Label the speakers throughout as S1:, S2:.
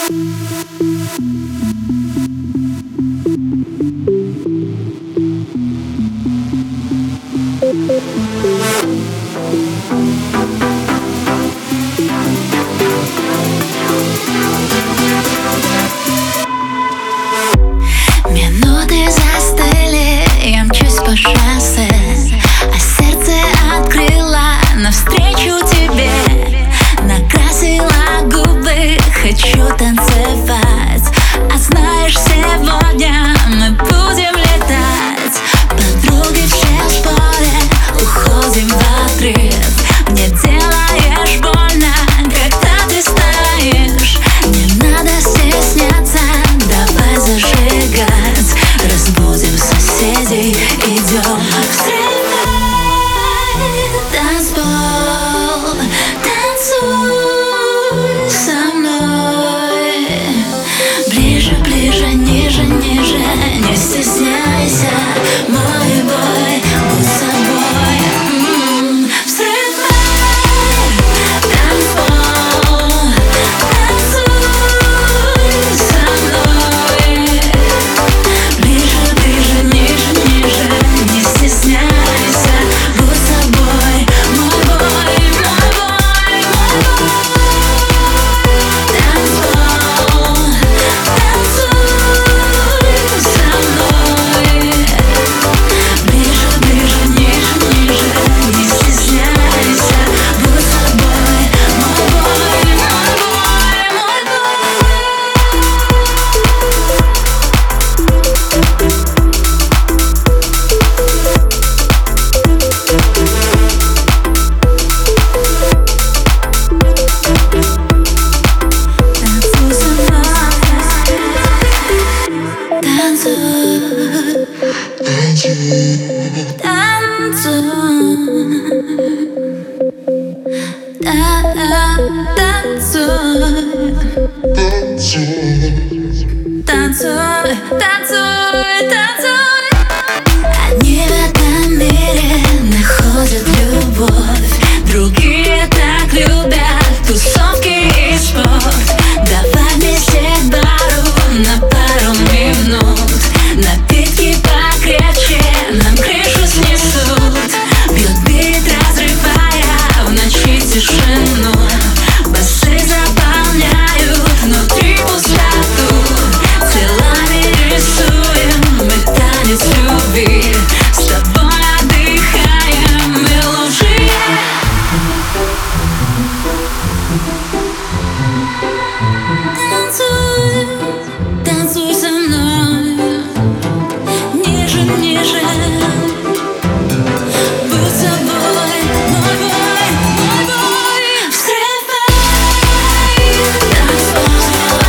S1: Минуты застыли, я мчусь по шоссе, а сердце открыла навстречу тебе. Накрасила губы, хочу танцевать. А знаешь, сегодня мы будем летать. Подруги все спорят, уходим в отрыв. Мне делаешь больно, когда ты стоишь. Не надо стесняться, давай зажигать. Разбудим соседей, идем взрывай. Танцпол, танцуй со мной. Ближе, ближе, ниже, ниже. Не стесняйся, мой бой, будь собой. Взрывай. Танцпол, танцуй со мной. Ближе, ближе, ниже, ниже. Не стесняйся, будь собой, мой бой, мой бой, мой бой. Танцпол, танцуй со мной. Ближе, ближе, ниже, ниже. Не стесняйся, будь собой, мой бой, мой бой, мой бой. Танцуй со мной. Танцуй, танцуй, танцуй. Одни в этом мире находят любовь, другие так любят тусовки и спорт. Давай вместе к бару на пару минут. Напитки покрепче нам крышу снесут. Бьет бит, разрывая в ночи тишину. Басы заполняют внутри пустоту. Телами рисуем мы танец любви. С тобой отдыхаем мы лучшие. Танцуй, танцуй со мной. Ниже, ниже. Будь собой, мой бой, мой бой. Взрывай. Танцуй,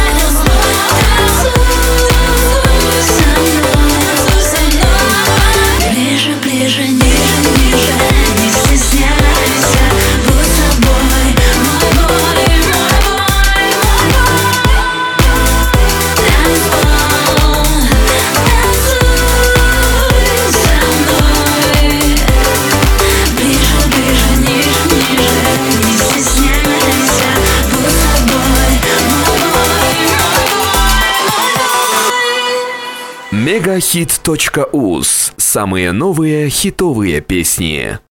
S1: танцуй со мной. Ближе, ближе, ниже, ниже. Не стесняйся, будь собой, мой бой, мой бой, мой бой. Танцпол, танцуй со мной. Ближе, ближе, ниже, ниже. Не стесняйся, будь собой, мой бой, мой бой, мой бой.
S2: Megahit.uz. Самые новые хитовые песни.